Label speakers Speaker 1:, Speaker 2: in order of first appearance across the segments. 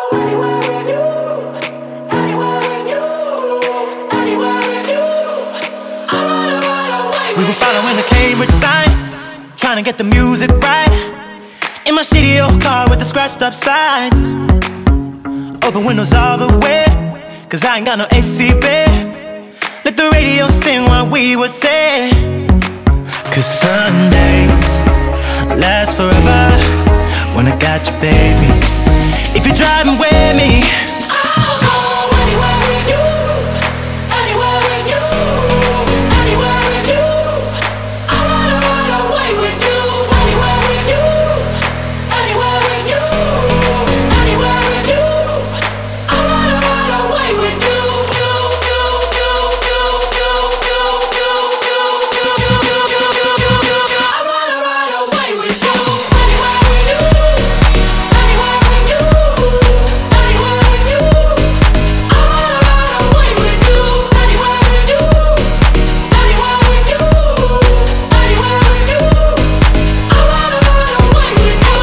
Speaker 1: We were following the Cambridge signs, trying to get the music right. In my shitty old car with the scratched up sides. Open windows all the way, cause I ain't got no AC, babe. Let the radio sing what we would say. Cause Sundays last forever when I got you, baby. If you're driving with me, I'll go anywhere with you. Anywhere with you. Anywhere with you. I wanna run away with you. Anywhere with you. Anywhere with you. Anywhere with you. I wanna run away with you. I wanna run away with you. Anywhere with you. Anywhere with you. Anywhere with you. I wanna run away with you. Anywhere with you. Anywhere with you. Anywhere with you. I wanna run away with you.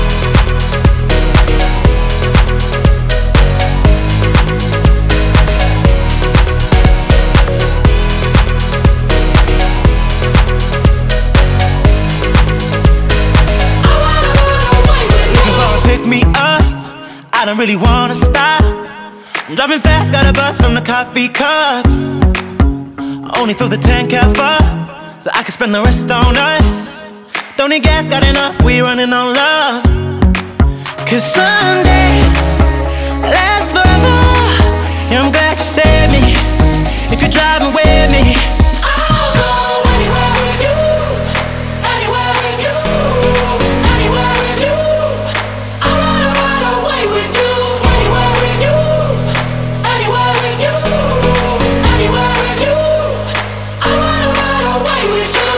Speaker 1: Looking for a pick me up, I don't really wanna stop. I'm driving fast, got a buzz from the coffee cups. Only fill the tank half up, so I can spend the rest on us. Don't need gas, got enough, we running on love. Cause Sundays last forever. Yeah, I'm glad you saved me. If you're driving with me, I'll go anywhere with you. Anywhere with you. Anywhere with you. I wanna run away with you. Anywhere with you. Anywhere with you. Anywhere with you. I wanna run away with you.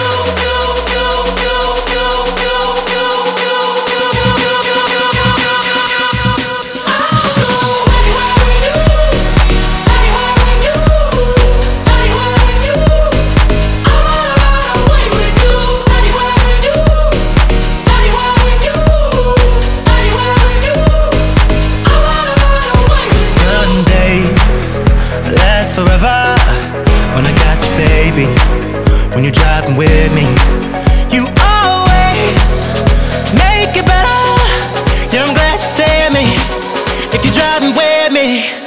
Speaker 1: Forever when I got you, baby. When you're driving with me, you always make it better. Yeah, I'm glad you saved me. If you're driving with me.